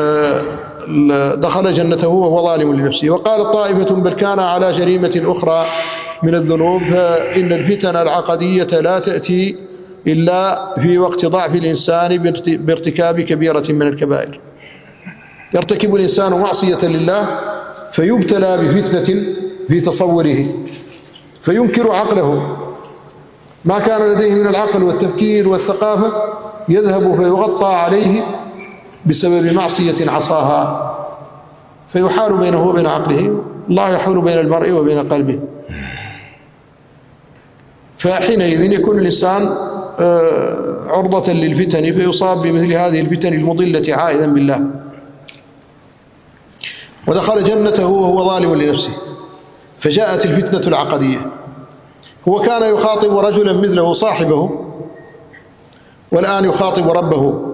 دخل جنته وهو ظالم لنفسه. وقال طائفة بل كان على جريمة أخرى من الذنوب، فإن الفتن العقدية لا تأتي إلا في وقت ضعف الإنسان بارتكاب كبيرة من الكبائر. يرتكب الإنسان معصية لله فيبتلى بفتنة في تصوره فينكر عقله، ما كان لديه من العقل والتفكير والثقافة يذهب فيغطى عليه بسبب معصية عصاها، فيحال بينه وبين عقله. الله يحول بين المرء وبين قلبه. فحينئذ يكون الإنسان عرضة للفتن فيصاب بمثل هذه الفتن المضلة عائذا بالله. ودخل جنته وهو ظالم لنفسه، فجاءت الفتنة العقدية. هو كان يخاطب رجلا مثله صاحبه، والآن يخاطب ربه،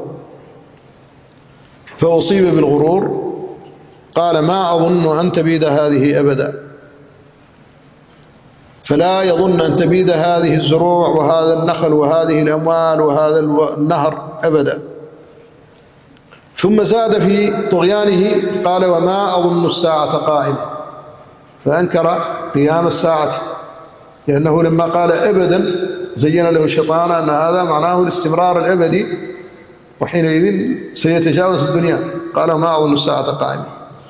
فأصيب بالغرور قال ما أظن أن تبيد هذه أبدا. فلا يظن أن تبيد هذه الزروع وهذا النخل وهذه الأموال وهذا النهر أبدا. ثم زاد في طغيانه قال وما أظن الساعة قائمة، فأنكر قيام الساعة، لأنه لما قال أبدا زين له الشيطان أن هذا معناه الاستمرار الأبدي، وحينئذ سيتجاوز الدنيا. قال ما أظن الساعة قائمة.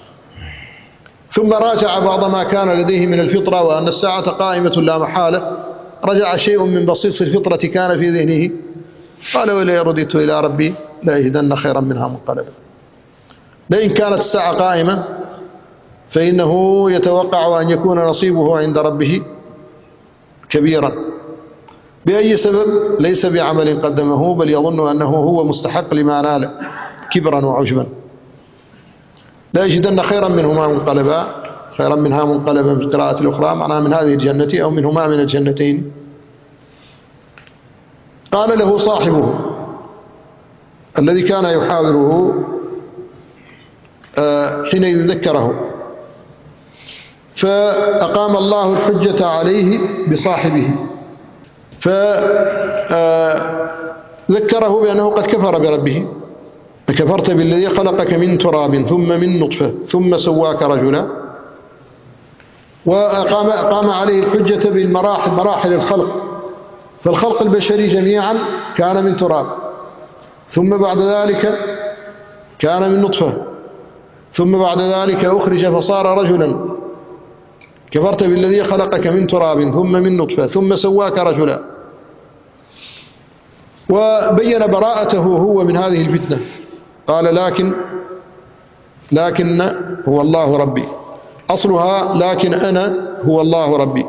ثم راجع بعض ما كان لديه من الفطرة وأن الساعة قائمة لا محالة. رجع شيء من بصيص الفطرة كان في ذهنه، قال ولئن رددت إلى ربي لأجدن خيرا منها منقلبا. لئن كانت الساعة قائمة فإنه يتوقع أن يكون نصيبه عند ربه كبيرا. بأي سبب؟ ليس بعمل قدمه، بل يظن أنه هو مستحق لما نال كبرا وعجبا. لا يجدن خيرا منهما منقلبا، خيرا منها منقلبا في القراءة الأخرى، معناها من هذه الجنة أو منهما من الجنتين. قال له صاحبه الذي كان يحاوره حينئذ ذكره، فأقام الله الحجة عليه بصاحبه، فذكره بأنه قد كفر بربه. فكفرت بالذي خلقك من تراب ثم من نطفة ثم سواك رجلا. وأقام أقام عليه الحجة بالمراحل، مراحل الخلق. فالخلق البشري جميعا كان من تراب، ثم بعد ذلك كان من نطفة، ثم بعد ذلك أخرج فصار رجلا. كفرت بالذي خلقك من تراب ثم من نطفة ثم سواك رجلا. وبين براءته هو من هذه الفتنة. قال لكن لكن هو الله ربي. أصلها لكن أنا هو الله ربي،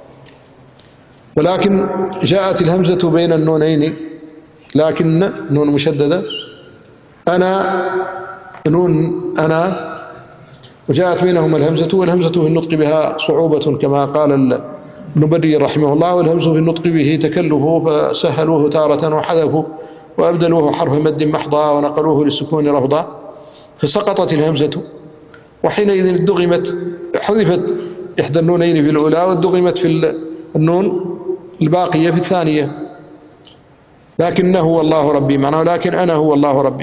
ولكن جاءت الهمزة بين النونين، لكن نون مشددة، أنا نون أنا، وجاءت بينهما الهمزة، والهمزة في النطق بها صعوبة كما قال ابن بري رحمه الله، والهمزة في النطق به تكلفه فسهلوه تارة وحذفوا وأبدلوه حرف مد محضا ونقلوه للسكون رفضا، فسقطت الهمزة. وحينئذ دغمت، حذفت إحدى النونين في الأولى ودغمت في النون الباقية في الثانية. لكنه هو الله ربي، معناه لكن أنا هو الله ربي.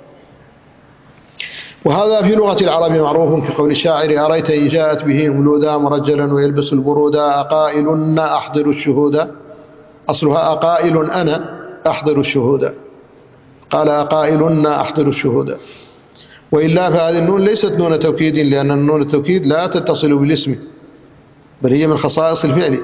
وهذا في لغة العرب معروف كقول الشاعر أريت إن جاءت به ملودا مرجلا ويلبس البرودا أقائل أحضر الشهودا. أصلها أقائل أنا أحضر الشهودا، قال أقائل أحضر الشهودا. وإلا فهذه النون ليست نون توكيد، لأن النون التوكيد لا تتصل بالاسم، بل هي من خصائص الفعل.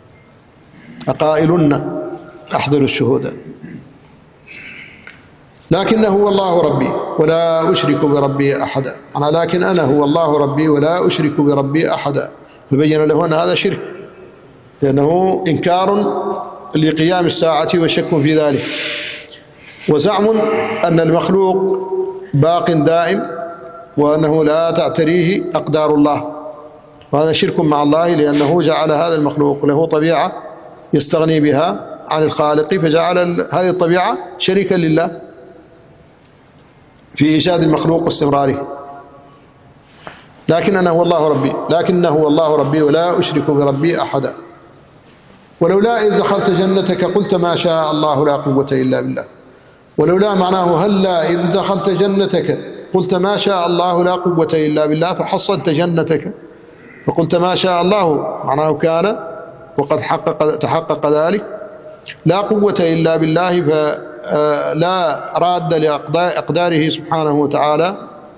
أقائل أحضر الشهودا. لكنه هو الله ربي ولا أشرك بربي أحدا. أنا لكن أنا هو الله ربي ولا أشرك بربي أحدا، فبين له أن هذا شرك، لأنه إنكار لقيام الساعة وشك في ذلك، وزعم أن المخلوق باق دائم وأنه لا تعتريه أقدار الله، وهذا شرك مع الله، لأنه جعل هذا المخلوق له طبيعة يستغني بها عن الخالق، فجعل هذه الطبيعة شريكا لله في إيجاد المخلوق واستمراره. لكن أنا هو الله ربي لكنه هو الله ربي ولا أشرك بربي أحدا. ولولا إذ دخلت جنتك قلت ما شاء الله لا قوة إلا بالله. ولولا معناه هلا إذ دخلت جنتك قلت ما شاء الله لا قوة إلا بالله، فحصلت جنتك فقلت ما شاء الله، معناه كان وقد حقق تحقق ذلك، لا قوة إلا بالله، فلا راد لأقداره سبحانه وتعالى،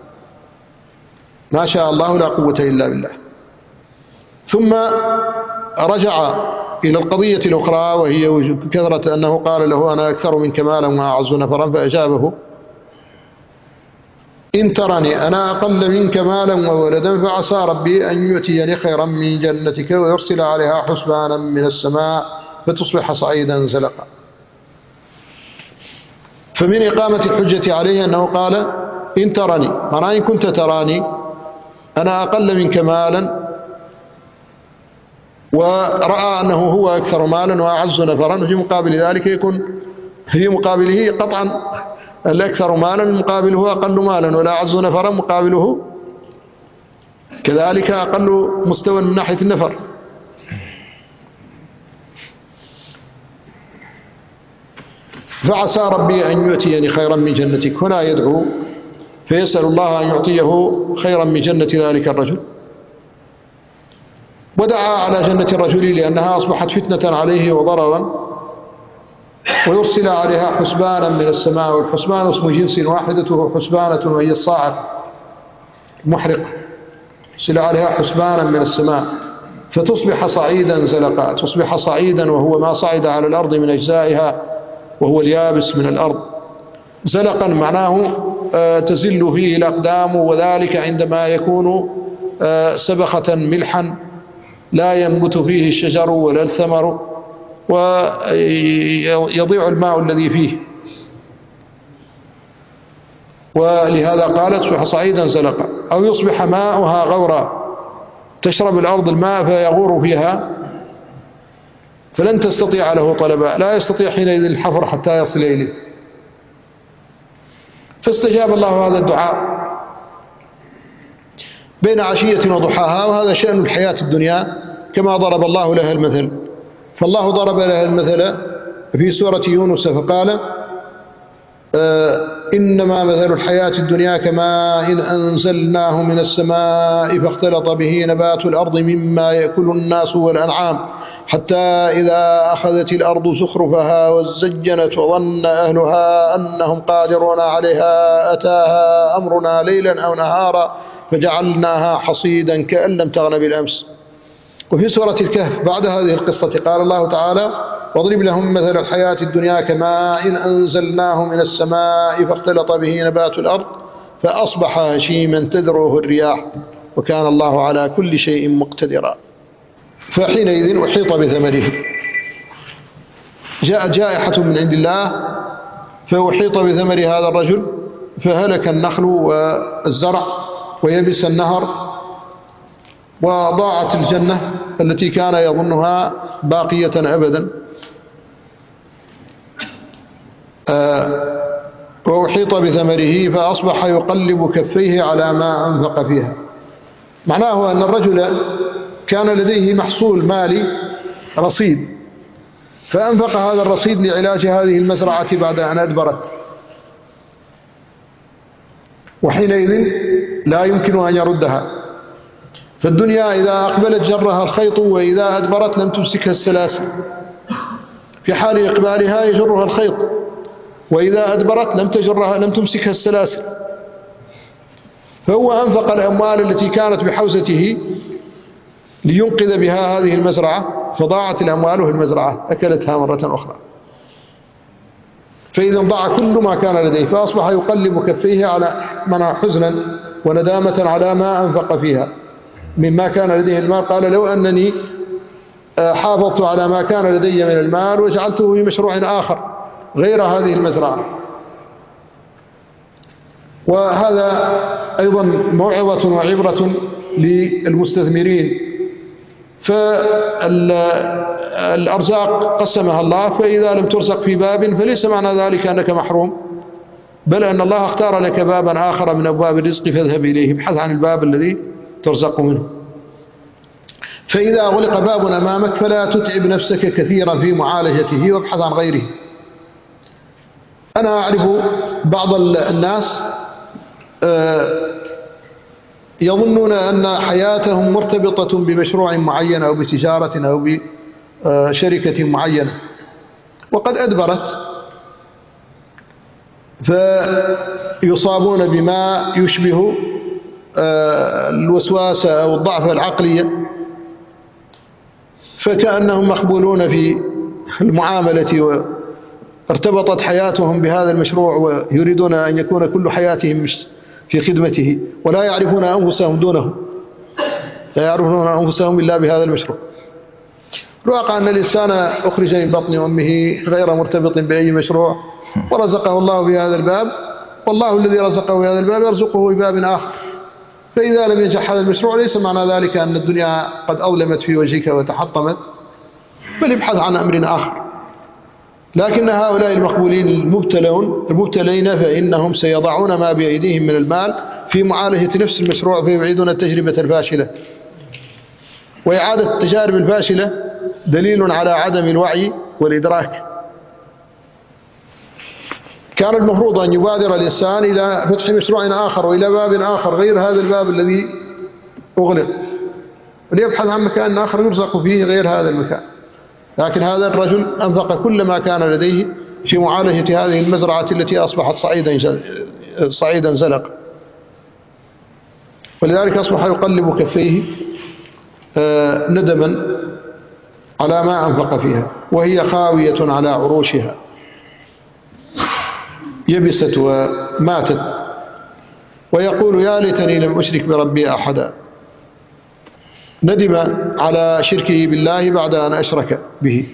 ما شاء الله لا قوة إلا بالله. ثم رجع إلى القضية الأخرى، وهي كثرة أنه قال له أنا أكثر منك مالا وأعز نفرا، فأجابه إن ترني أنا أقل منك مالا وولدا فعسى ربي أن يؤتيني خيرا من جنتك ويرسل عليها حسبانا من السماء فتصبح صعيدا زلقا. فمن إقامة الحجة عليه أنه قال إن ترني، معناه إن كنت تراني أنا أقل منك مالا، ورأى أنه هو أكثر مالا وأعز نفرا، في مقابل ذلك يكون في مقابله قطعا الأكثر مالا مقابله أقل مالا، ولا أعز نفرا مقابله كذلك أقل مستوى من ناحية النفر. فعسى ربي أن يؤتيني خيرا من جنتك، هنا يدعو فيسأل الله أن يعطيه خيرا من جنة ذلك الرجل، ودعا على جنة الرجل لأنها أصبحت فتنة عليه وضررا، ويرسل عليها حسبانا من السماء. والحسبان اسم جنس واحدته حسبانة وهي الصاعقة المحرقة، يرسل عليها حسبانا من السماء فتصبح صعيدا زلقا، تصبح صعيدا وهو ما صعد على الأرض من أجزائها وهو اليابس من الأرض. زلقا معناه تزل فيه الأقدام، وذلك عندما يكون سبخة ملحا لا ينبت فيه الشجر ولا الثمر ويضيع الماء الذي فيه، ولهذا قالت تصبح صعيدا زلقا. أو يصبح ماؤها غورا، تشرب الأرض الماء فيغور فيها فلن تستطيع له طلبا، لا يستطيع حينئذ الحفر حتى يصل إليه. فاستجاب الله هذا الدعاء بين عشية وضحاها، وهذا شأن الحياة الدنيا كما ضرب الله لها المثل. فالله ضرب لها المثل في سورة يونس فقال آه إنما مثل الحياة الدنيا كماء إن أنزلناه من السماء فاختلط به نبات الأرض مما يأكل الناس والأنعام حتى إذا أخذت الأرض زخرفها وزينت وظن أهلها أنهم قادرون عليها أتاها أمرنا ليلا أو نهارا فجعلناها حصيدا كأن لم تغن بالأمس. وفي سورة الكهف بعد هذه القصة قال الله تعالى واضرب لهم مثل الحياة الدنيا كماء إن أنزلناه من السماء فاختلط به نبات الأرض فأصبح هشيما تذروه الرياح وكان الله على كل شيء مقتدرا. فحينئذ أحيط بثمره، جاءت جائحة من عند الله فأحيط بثمر هذا الرجل، فهلك النخل والزرع ويبس النهر، وضاعت الجنة التي كان يظنها باقية أبدا. آه وأحيط بثمره فأصبح يقلب كفيه على ما أنفق فيها. معناه أن الرجل كان لديه محصول مالي رصيد، فأنفق هذا الرصيد لعلاج هذه المزرعة بعد أن أدبرت، وحينئذ لا يمكن أن يردها. فالدنيا إذا أقبلت جرها الخيط، وإذا أدبرت لم تمسكها السلاسل. في حال إقبالها يجرها الخيط، وإذا أدبرت لم تجرها لم تمسكها السلاسل. فهو أنفق الأموال التي كانت بحوزته لينقذ بها هذه المزرعة، فضاعت الأموال في المزرعة أكلتها مرة أخرى. فإذا ضاع كل ما كان لديه، فأصبح يقلب كفيه على منع حزنا وندامة على ما أنفق فيها مما كان لديه المال. قال لو أنني حافظت على ما كان لدي من المال وجعلته في مشروع آخر غير هذه المزرعة. وهذا أيضا موعظة وعبرة للمستثمرين. فالأرزاق قسمها الله، فإذا لم ترزق في باب فليس معنى ذلك أنك محروم، بل أن الله اختار لك بابا آخر من أبواب الرزق فاذهب إليه، ابحث عن الباب الذي ترزق منه. فإذا أغلق باب أمامك فلا تتعب نفسك كثيرا في معالجته وابحث عن غيره. أنا أعرف بعض الناس يظنون أن حياتهم مرتبطة بمشروع معين أو بتجارة أو بشركة معينة، وقد أدبرت، فيصابون بما يشبه الوسواس أو الضعف العقلية، فكأنهم مخبولون في المعاملة وارتبطت حياتهم بهذا المشروع ويريدون أن يكون كل حياتهم في خدمته ولا يعرفون أنفسهم دونه، لا يعرفون أنفسهم إلا بهذا المشروع. الواقع أن الإنسان أخرج من بطن أمه غير مرتبط بأي مشروع ورزقه الله في هذا الباب، والله الذي رزقه في هذا الباب يرزقه في باب آخر. فإذا لم ينجح هذا المشروع ليس معنى ذلك أن الدنيا قد أظلمت في وجهك وتحطمت، بل ابحث عن أمر آخر. لكن هؤلاء المقبولين المبتلون المبتلين فإنهم سيضعون ما بأيديهم من المال في معالجة نفس المشروع فيعيدون التجربة الفاشلة. وإعادة التجارب الفاشلة دليل على عدم الوعي والإدراك. كان المفروض أن يبادر الإنسان إلى فتح مشروع آخر وإلى باب آخر غير هذا الباب الذي أغلق، وليبحث عن مكان آخر يرزق فيه غير هذا المكان. لكن هذا الرجل أنفق كل ما كان لديه في معالجة هذه المزرعة التي أصبحت صعيدا صعيدا زلق، ولذلك أصبح يقلب كفيه ندما على ما أنفق فيها وهي خاوية على عروشها، يبست وماتت، ويقول يا ليتني لم أشرك بربي أحدا. ندم على شركه بالله بعد أن أشرك به.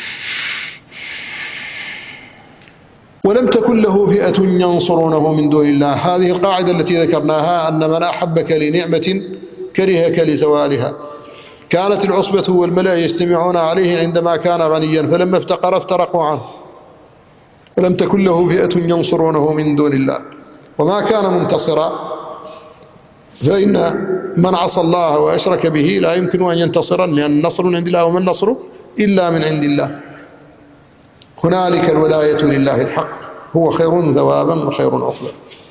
ولم تكن له فئة ينصرونه من دون الله. هذه القاعدة التي ذكرناها، أن من أحبك لنعمة كرهك لزوالها. كانت العصبة والملأ يجتمعون عليه عندما كان غنيا، فلما افتقر افترقوا عنه. ولم تكن له فئة ينصرونه من دون الله، وما كان منتصرا، فإن من عصى الله وأشرك به لا يمكن أن ينتصر، لأن النصر من عند الله وما النصر إلا من عند الله. هنالك الولاية لله الحق، هو خير ثوابا وخير عقبا.